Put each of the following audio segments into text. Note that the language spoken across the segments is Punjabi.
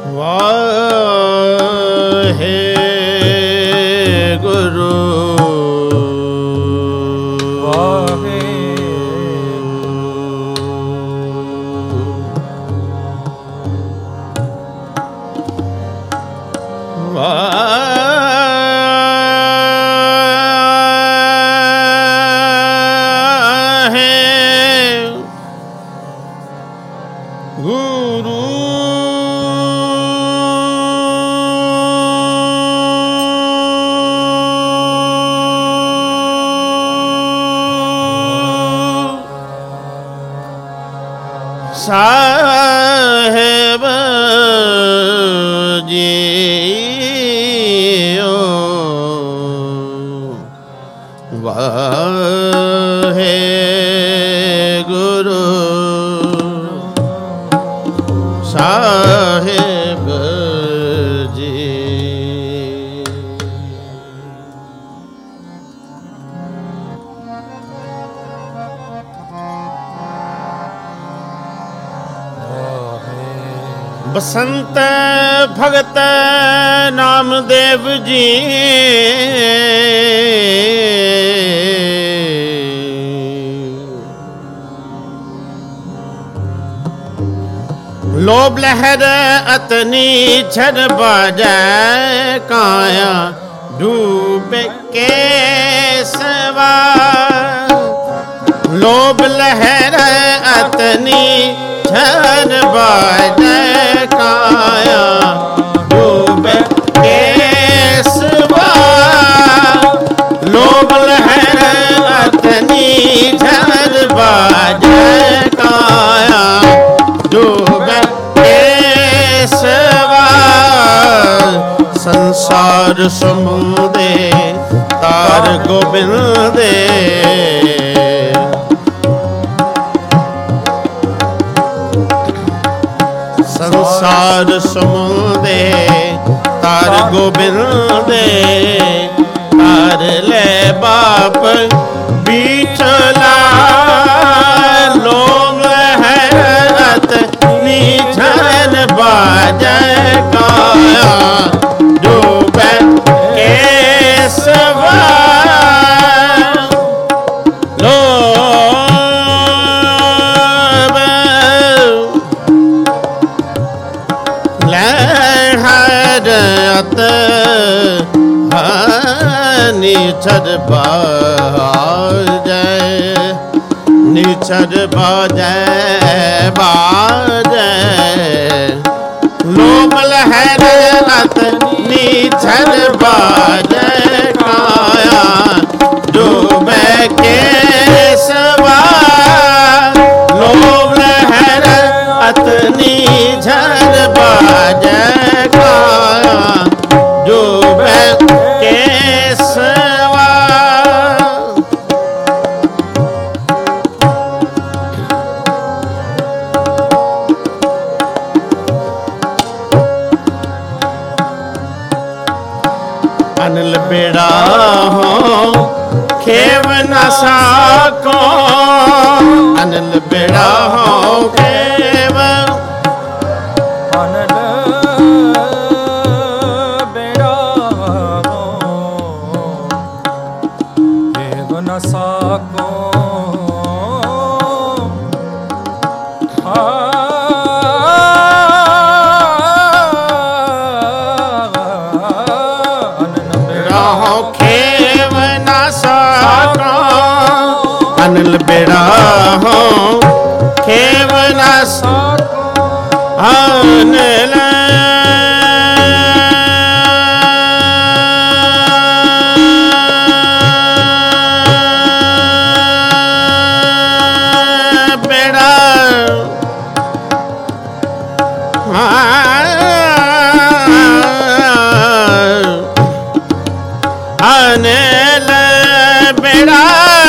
ਵਾਹਿਗੁਰੂ ਸਾਹਿਬ ਜੀਓ ਵਾਹਿਗੁਰੂ ਸਾਹਿਬ ਜੀ। ਬਸੰਤ ਭਗਤ ਨਾਮਦੇਵ ਜੀ ਲੋਭ ਲਹਿਰ ਅਤਨੀ ਛੜ ਬਾਜੈ ਕਾਇਆ ਡੂਬ ਕੇ ਸਵਾ। ਲੋਭ ਲਹਿਰ ਅਤਨੀ ਛੜ ਬਾਜੈ ਕਾਇਆ ਡੂਬ ਕੇ ਸਵਾ। ਲੋਭ ਲਹਿਰ ਅਤਨੀ ਛੜ ਬਾਜੈ ਕਾਇਆ ਡੂਬ ਕੇ ਸਵਾ। ਸੰਸਾਰ ਸਮੁੰਦੇ ਤਾਰ ਗੋਬਿੰਦੇ ਸੰਸਾਰ ਸਮੁੰਦੇ ਤਾਰ ਗੋਬਿੰਦੇ ਤਾਰ ਲੈ ਬਾਪ ਬੀਠਲਾ। ਲੋਭ ਹੈ ਅਤਨੀ ਛੜ ਬਾਜੈ ਕਾਇਆ ਡੂਬ ਕੇ ਸਵਾ। ਨਿਛੜ ਬਾਜੈ ਨਿਛੜ ਬਾਜੈ ਬਾਜੈ। ਲੋਭ ਲਹਿਰ ਅਤਨੀ ਛੜ ਬਾਜੈ ਕਾਇਆ ਡੂਬ ਕੇ ਸਵਾ। ਲੋਭ ਲਹਿਰ ਅਤਨੀ ਛੜ ਬਾਜੈ ਕਾਇਆ ਡੂਬ ਕੇ ਸਵਾ। ਅਨਲ ਬੇੜਾ ਹੋ ਖੇਵ ਨ ਸਾਕੋ। ਅਨਲ ਬੇੜਾ ਹੋ ਖੇਵ ਅਨਲ ਬੇੜਾ ਹੋ ਖੇਵ ਨ ਸਾਕੋ। ਅਨਲ ਬੇੜਾ ਹੋ ਖੇਵ ਨ ਸਾਕੋ। ਅਨਲ ਬੇੜਾ ਅਨਲ ਬੇੜਾ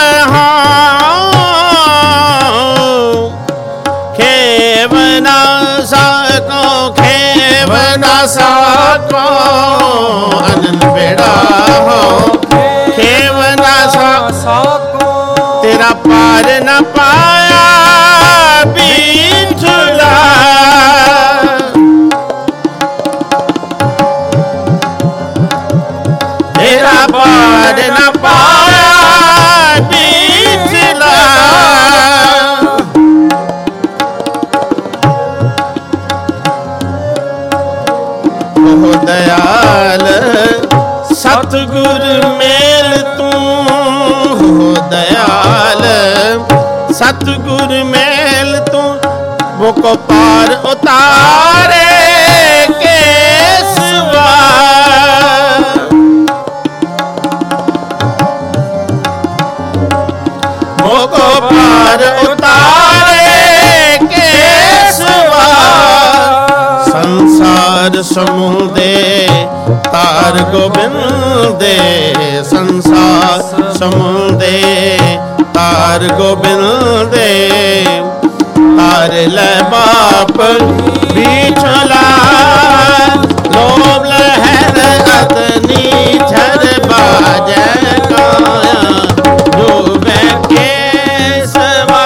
ਸਾਕੋ। ਅਨਲ ਬੇੜਾ ਹੋ ਖੇਵ ਨ ਸਾਕੋ। ਤੇਰਾ ਪਾਰ ਨ ਪਾਇਆ ਬੀਠਲਾ। सतगुर मेल तू मुको पार उतारे केसवा। मुको पार उतारे केसवा। संसार समुदे तार गोबिंदे। संसार समुदे तार गोबिंदे। तार ले बाप बिछला लोभ लहर अतनी झर बाजे काया डूबे केसवा।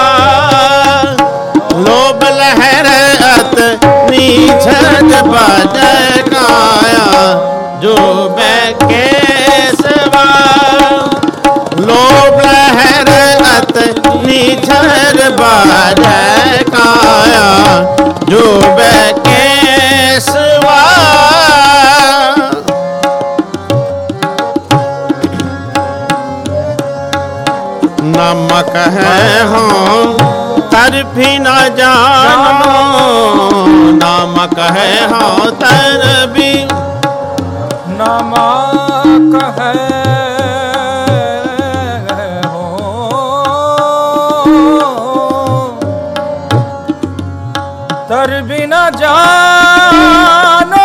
लोभ लहर अतनी झर बाजे काया डूबे केसवा। लोभ लहर अतनी झर बाजे काया डूबे केसवा। नमक है हम तर भी न जानो। नमक है हम तर भी नमक है तर भी न जानो।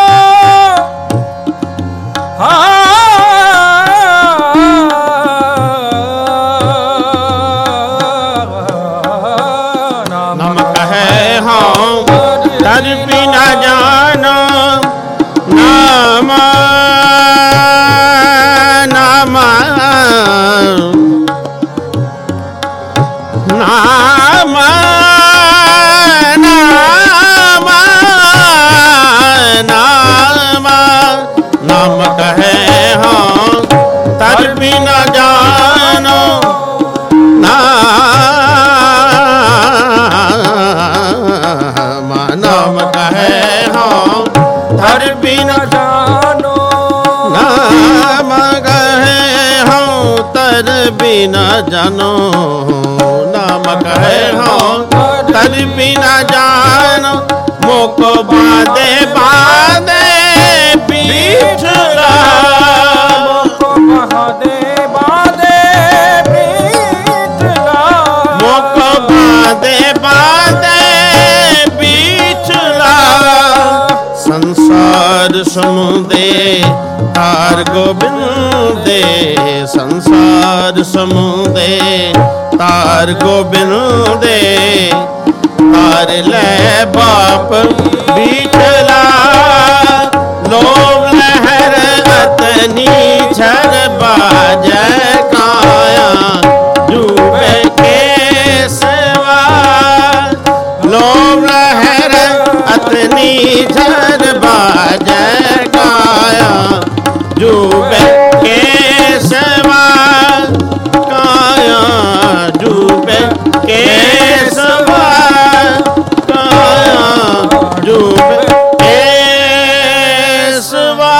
नमक है हम तर भी न जानो। नाम नाम नाम नमक है हम तर भी न जानो। नमक है हम तर भी न जानो। नमक है हम तर भी न जानो। नमक है हम तर भी न जानो। मोको बांधे बांधे बिछला। मोको बांधे बांधे बिछला। मोको बांधे बांधे बिछला। संसार समुदे तार गोबिंदे। संसार समुदे तार गोबिंदे। तार ले बाप बिछला लोभ लहर अतनी झर बाजे काया डूबे केसवा। लोभ लहर अतनी झर बाजे काया डूबे केसवा। काया डूबे केसवा। काया डूबे केसवा।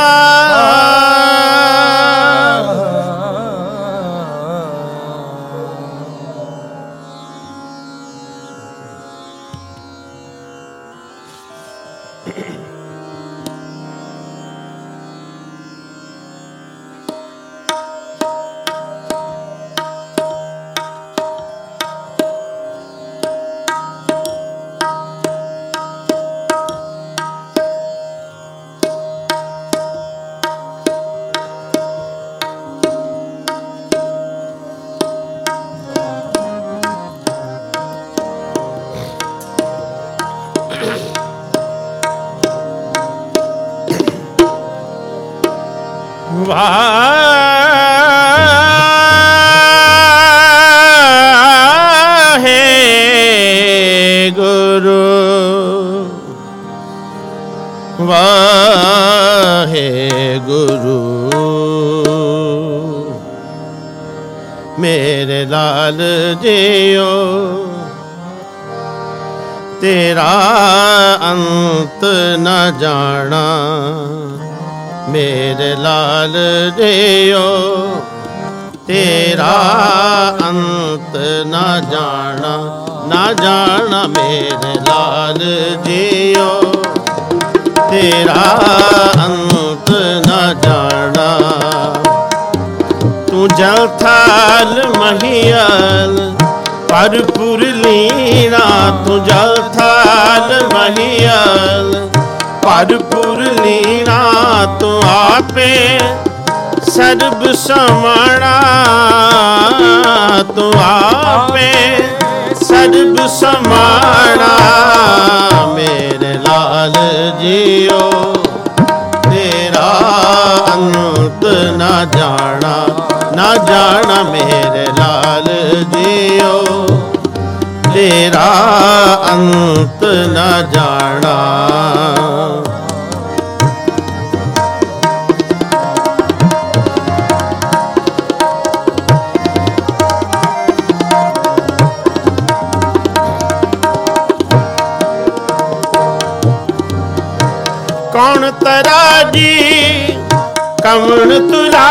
वाहे गुरु वाहे गुरु मेरे लाल जियो तेरा अंत न जाना मेरे लाल जियो ਤੇਰਾ ਅੰਤ ਨਾ ਜਾਣਾ, ਨਾ ਜਾਣਾ ਮੇਰੇ ਲਾਲ ਜੀਓ, ਤੇਰਾ ਅੰਤ ਨਾ ਜਾਣਾ। ਤੂੰ ਜਲ ਥਾਲ ਮਹੀਅਲ ਭਰਪੂਰ ਲੀਣਾ, ਤੂੰ ਜਲ ਥਾਲ ਮਹੀਅਲ ਭਰਪੂਰ ਲੀਣਾ, ਤੂੰ ਆਪੇ ਸਰਬ ਸਮਾਣਾ, ਤੂੰ ਆਪੇ ਸਰਬ ਸਮਾਣਾ ਮੇਰੇ ਲਾਲ ਜੀਓ, ਤੇਰਾ ਅੰਤ ਨਾ ਜਾਣਾ, ਨਾ ਜਾਣਾ ਮੇਰੇ ਲਾਲ ਜੀਓ, ਤੇਰਾ ਅੰਤ ਨਾ ਜਾਣਾ। ਕੌਣ ਤਰਾਜੀ ਕਵਣ ਤੁਲਾ,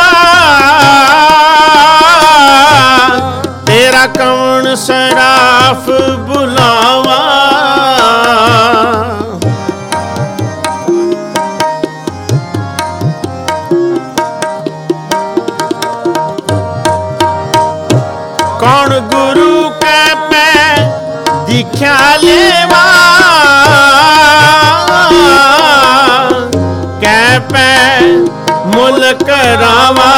ਤੇਰਾ ਕਵਣ ਸਰਾਫ ਬੁਲਾਵਾ, ਕੌਣ ਗੁਰੂ ਕੈ ਪੈ ਦੀਖਿਆ ਲੇਵਾ, ਕੈ ਪੈ ਮੁਲ ਕਰਾਵਾ,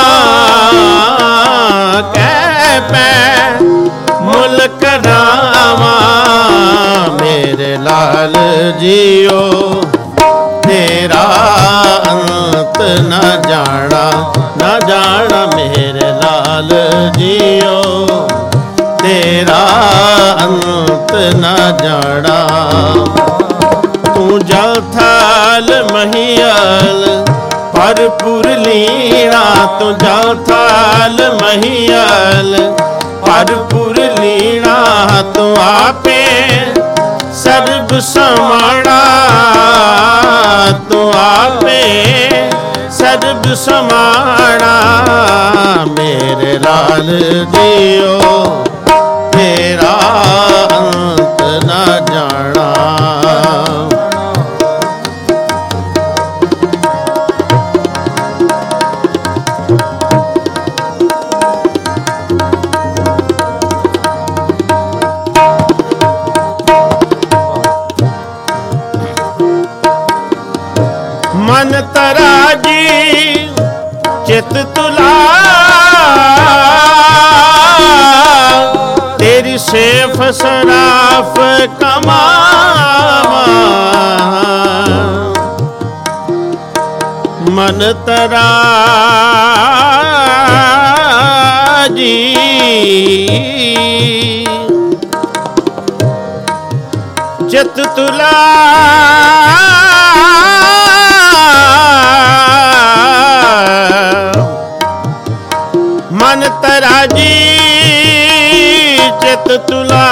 ਕੈ ਪੈ ਮੁਲ ਕਰਾਵਾ ਮੇਰੇ ਲਾਲ ਜੀਓ, ਤੇਰਾ ਅੰਤ ਨਾ ਜਾਣਾ, ਨਾ ਜਾਣਾ ਮੇਰੇ ਲਾਲ ਜੀਓ, ਤੇਰਾ ਅੰਤ ਨਾ ਜਾਣਾ। ਤੂੰ ਜਲ ਥਾਲ ਮਹੀਅਲ ਭਰਪੂਰ ਲੀਣਾ, ਤੂੰ ਜਲ ਥਾਲ ਮਹੀਅਲ ਭਰਪੂਰ ਲੀਣਾ, ਤੂੰ ਆਪੇ ਸਰਬ ਸਮਾਣਾ, ਤੂੰ ਆਪੇ ਸਰਬ ਸਮਾਣਾ ਮੇਰੇ ਲਾਲ ਜੀਓ, ਤੇਰਾ ਅੰਤ ਨਾ ਜਾਣਾ। ਮਨ ਤਰਾਜੀ ਚਿਤ ਤੁਲਾ, ਤੇਰੀ ਸੇਫ ਸਰਾਫ ਕਮਾਵਾ, ਮਨ ਤਰਾਜੀ ਚਿਤ ਤੁਲਾ, ਮਨ ਤਰਾਜੀ ਚਿਤ ਤੁਲਾ,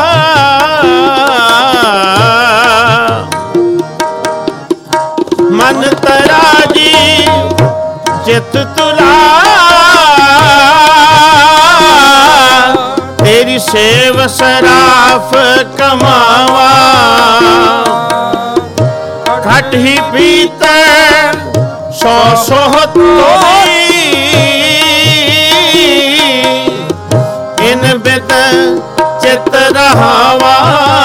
ਮਨ ਤਰਾਜੀ ਚਿਤ ਤੁਲਾ, ਤੇਰੀ ਸੇਵ ਸਰਾਫ ਕਮਾਵਾ, ਘਟ ਹੀ ਪੀਤੈ ਸੋ ਸੋਹਤ ਹੋਈ, ਇਨ ਬਿਦ ਚਿਤ ਰਹਾਵਾ,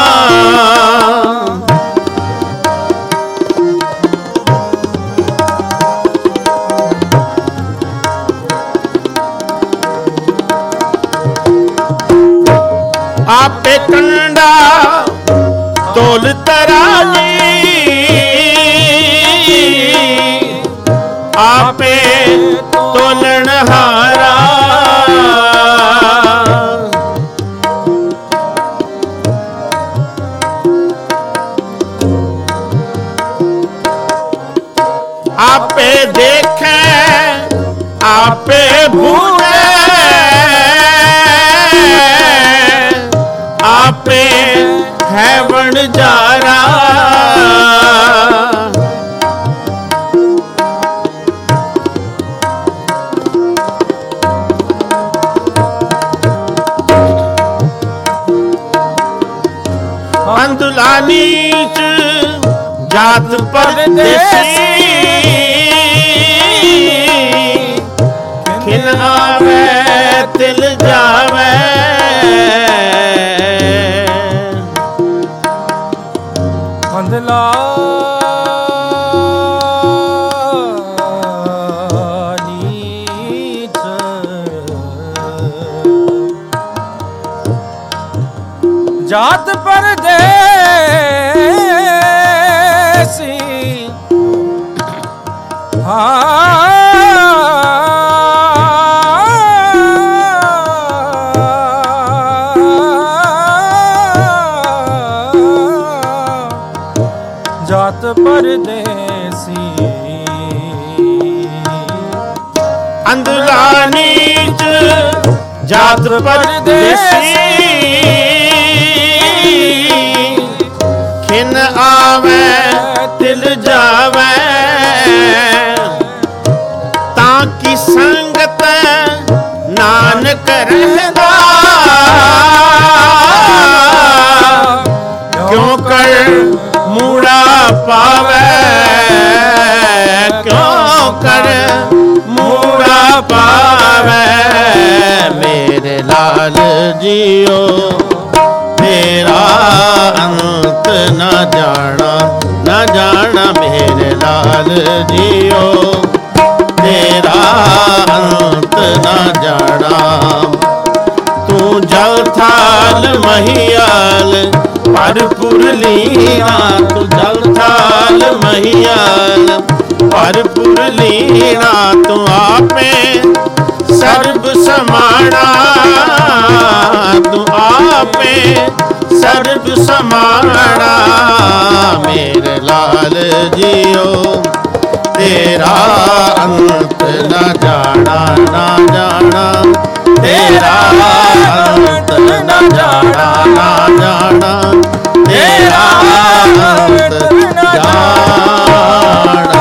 ਆਪੇ ਕੰਡਾ ਤੋਲ ਤਰਾਜੀ, ਆਪੇ ਤੋਲਣ ਹਾਰਾ, ਆਪੇ ਦੇਖੈ ਆਪੇ ਬੂਝੈ, ਆਪੇ ਹੈ ਵਣਜਾਰਾ, ਜਾਤ ਪਰਦੇਸੀ ਖਿਨ ਆਵੇ ਤਿਲ ਜਾਵੇ ਅੰਧਲਾ ਨੀਚ ਜਾਤ ਪਰਦੇਸੀ ਜਾਤ ਪਰਦੇਸੀ ਅੰਧਲਾ ਨੀਚ ਜਾਤ ਪਰਦੇਸੀ ਖਿਨ ਆਵੇ ਤਿਲ ਜਾਵੇ ਤਾਂ ਕੀ ਸੰਗਤ ਨਾਨਕ ਰਹਿੰਦਾ ਕਿਉਂ ਕਰ ਮੂੜਾ ਪਾਵੇ ਕਿਉਂ ਕਰ ਮੂੜਾ ਪਾਵੇ ਮੇਰੇ ਲਾਲ ਜੀਓ ਤੇਰਾ ਅੰਤ ਨਾ ਜਾਣਾ ਮੇਰੇ ਲਾਲ ਜੀਓ ਤੇਰਾ ਅੰਤ ਨਾ ਜਾਣਾ ਤੂੰ ਜਲ ਥਾਲ ਮਹੀਆਲ ਭਰਪੂਰ ਲੀਨਾ ਤੂੰ ਜਲ ਥਾਲ ਮਹੀਆਲ ਭਰਪੂਰ ਲੀਨਾ ਤੂੰ ਆਪੇ ਸਰਬ ਸਮਾਣਾ ਤੂੰ ਆਪੇ ਸਰਬ ਸਮਾਣਾ ਮੇਰੇ ਲਾਲ ਜੀਓ ਤੇਰਾ ਅੰਤ ਨਾ ਜਾਣਾ ਤੇਰਾ ਅੰਤ ਨਾ ਜਾਣਾ ਤੇਰਾ ਅੰਤ ਜਾਣਾ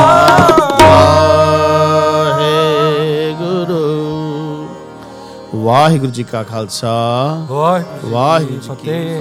ਵਾਹਿਗੁਰੂ ਜੀ ਕਾ ਖਾਲਸਾ ਵਾਹਿਗੁਰੂ ਜੀ ਕੀ ਫਤਿਹ।